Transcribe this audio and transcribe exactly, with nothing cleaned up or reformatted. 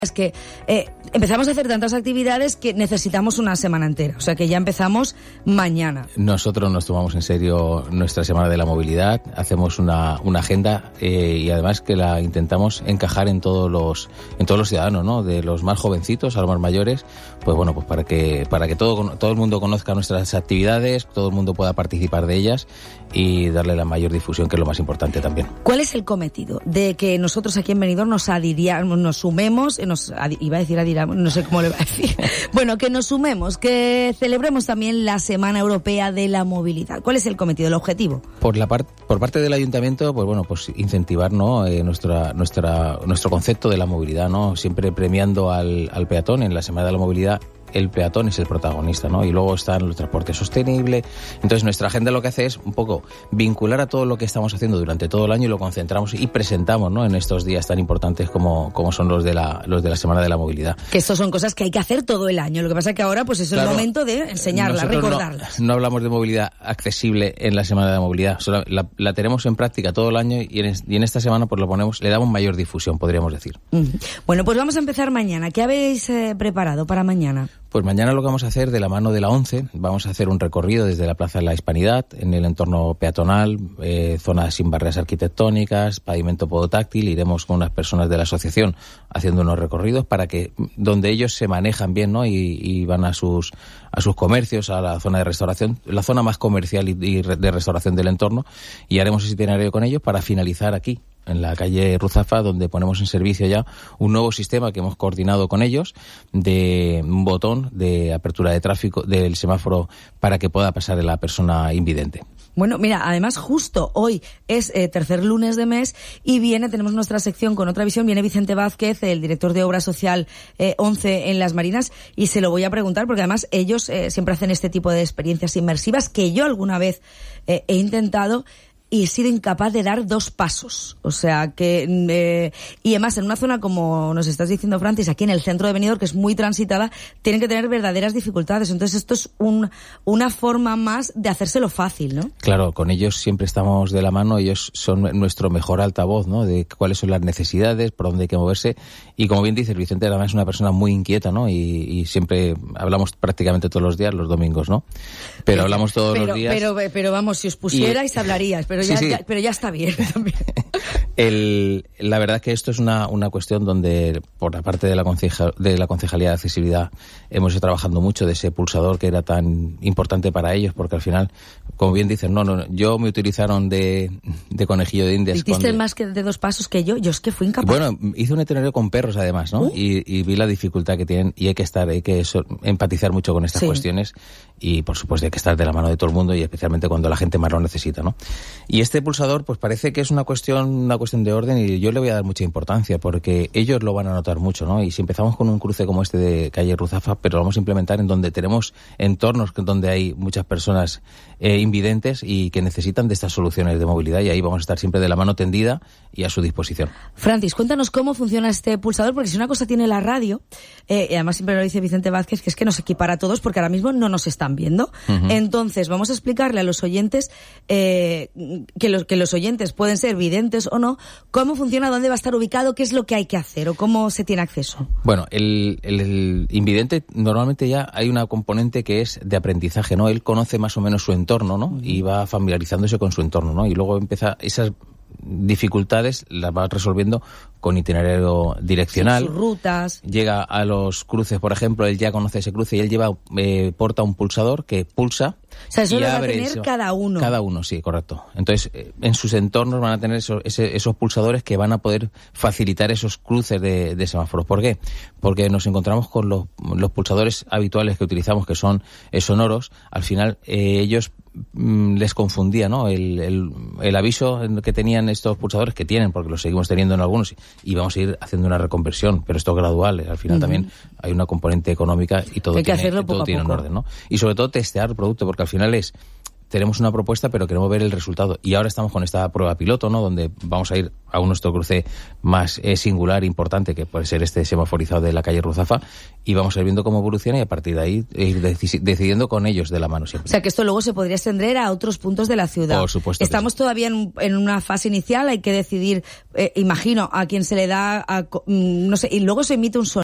Es que eh, empezamos a hacer tantas actividades que necesitamos una semana entera, o sea que ya empezamos mañana. Nosotros nos tomamos en serio nuestra Semana de la Movilidad, hacemos una, una agenda eh, y además que la intentamos encajar en todos los en todos los ciudadanos, ¿no? De los más jovencitos a los más mayores, pues bueno, pues para que para que todo todo el mundo conozca nuestras actividades, todo el mundo pueda participar de ellas y darle la mayor difusión, que es lo más importante también. ¿Cuál es el cometido de que nosotros aquí en Benidorm nos adhiriamos, nos sumemos, nos, iba a decir adhiramos, no sé cómo le va a decir, bueno, que nos sumemos, que celebremos también la Semana Europea de la Movilidad? ¿Cuál es el cometido, el objetivo? Por la parte por parte del Ayuntamiento, pues bueno, pues incentivar, ¿no? Eh, nuestra nuestra nuestro concepto de la movilidad, ¿no? Siempre premiando al, al peatón en la Semana de la Movilidad. El peatón es el protagonista, ¿no? Y luego está el transporte sostenible. Entonces nuestra agenda lo que hace es un poco vincular a todo lo que estamos haciendo durante todo el año y lo concentramos y presentamos, ¿no? En estos días tan importantes como, como son los de la los de la Semana de la Movilidad. Que estos son cosas que hay que hacer todo el año. Lo que pasa es que ahora pues es el claro, momento de enseñarlas, recordarlas. No, no hablamos de movilidad accesible en la Semana de la Movilidad. Solo la, la tenemos en práctica todo el año y en, y en esta semana pues lo ponemos, le damos mayor difusión, podríamos decir. Uh-huh. Bueno, pues vamos a empezar mañana. ¿Qué habéis eh, preparado para mañana? Pues mañana lo que vamos a hacer de la mano de la ONCE, vamos a hacer un recorrido desde la Plaza de la Hispanidad, en el entorno peatonal, eh, zonas sin barreras arquitectónicas, pavimento podotáctil. Iremos con unas personas de la asociación haciendo unos recorridos para que, donde ellos se manejan bien, ¿no? Y, y van a sus a sus comercios, a la zona de restauración, la zona más comercial y, y de restauración del entorno, y haremos ese itinerario con ellos para finalizar aquí, en la calle Ruzafa, donde ponemos en servicio ya un nuevo sistema que hemos coordinado con ellos, de un botón de apertura de tráfico del semáforo para que pueda pasar la persona invidente. Bueno, mira, además justo hoy es eh, tercer lunes de mes y viene, tenemos nuestra sección con otra visión, viene Vicente Vázquez, el director de Obra Social eh, ONCE en Las Marinas, y se lo voy a preguntar porque además ellos eh, siempre hacen este tipo de experiencias inmersivas que yo alguna vez eh, he intentado y he sido incapaz de dar dos pasos. O sea, que... Eh, y además, en una zona, como nos estás diciendo, Francis, aquí en el centro de Benidorm, que es muy transitada, tienen que tener verdaderas dificultades. Entonces, esto es un, una forma más de hacérselo fácil, ¿no? Claro, con ellos siempre estamos de la mano. Ellos son nuestro mejor altavoz, ¿no? De cuáles son las necesidades, por dónde hay que moverse. Y como bien dices, Vicente, además es una persona muy inquieta, ¿no? Y, y siempre hablamos prácticamente todos los días, los domingos, ¿no? Pero, pero hablamos todos pero, los días. Pero, pero vamos, si os pusierais, y, hablaríais. Pero Ya, sí, sí. Ya, pero ya está bien también. El, la verdad es que esto es una, una cuestión donde, por la parte de la, conceja, de la Concejalía de Accesibilidad, hemos ido trabajando mucho de ese pulsador que era tan importante para ellos, porque al final, como bien dicen, no, no, yo me utilizaron de, de conejillo de indias. ¿Hiciste cuando... más que de dos pasos que yo? Yo es que fui incapaz. Bueno, hice un itinerario con perros además, ¿no? Uh. Y, y vi la dificultad que tienen y hay que estar, hay que so, empatizar mucho con estas sí. cuestiones y, por supuesto, hay que estar de la mano de todo el mundo y especialmente cuando la gente más lo necesita, ¿no? Y este pulsador, pues parece que es una cuestión, una cuestión de orden y yo le voy a dar mucha importancia porque ellos lo van a notar mucho, ¿no? Y si empezamos con un cruce como este de calle Ruzafa, pero lo vamos a implementar en donde tenemos entornos donde hay muchas personas eh, invidentes y que necesitan de estas soluciones de movilidad y ahí vamos a estar siempre de la mano tendida y a su disposición. Francis, cuéntanos cómo funciona este pulsador, porque si una cosa tiene la radio, eh, y además siempre lo dice Vicente Vázquez, que es que nos equipara a todos porque ahora mismo no nos están viendo. Uh-huh. Entonces, vamos a explicarle a los oyentes eh, que los que los oyentes pueden ser videntes o no, cómo funciona, dónde va a estar ubicado, qué es lo que hay que hacer o cómo se tiene acceso. Bueno, el, el, el invidente normalmente ya hay una componente que es de aprendizaje, ¿no? Él conoce más o menos su entorno, ¿no? Uh-huh. Y va familiarizándose con su entorno, ¿no? Y luego empieza esas dificultades las va resolviendo con itinerario direccional. Sus rutas. Llega a los cruces, por ejemplo, él ya conoce ese cruce y él lleva, eh, porta un pulsador que pulsa. O sea, eso lo va a tener eso. cada uno. Cada uno, sí, correcto. Entonces, eh, en sus entornos van a tener esos, ese, esos pulsadores que van a poder facilitar esos cruces de, de semáforos. ¿Por qué? Porque nos encontramos con los, los pulsadores habituales que utilizamos, que son eh, sonoros. Al final, eh, ellos mm, les confundía, ¿no? El, el, el aviso que tenían estos pulsadores, que tienen, porque los seguimos teniendo en algunos, y vamos a ir haciendo una reconversión, pero esto gradual. Al final uh-huh. también hay una componente económica y todo hay que tiene, hacerlo todo poco tiene a poco. un orden, ¿no? Y sobre todo testear el producto, porque al final es tenemos una propuesta, pero queremos ver el resultado. Y ahora estamos con esta prueba piloto, ¿no? Donde vamos a ir a un nuestro cruce más eh, singular, importante, que puede ser este semaforizado de la calle Ruzafa, y vamos a ir viendo cómo evoluciona y a partir de ahí ir deci- decidiendo con ellos de la mano siempre. O sea, que esto luego se podría extender a otros puntos de la ciudad. Por supuesto. Estamos sí. todavía en, en una fase inicial, hay que decidir, eh, imagino, a quién se le da, a, no sé, y luego se emite un sonido.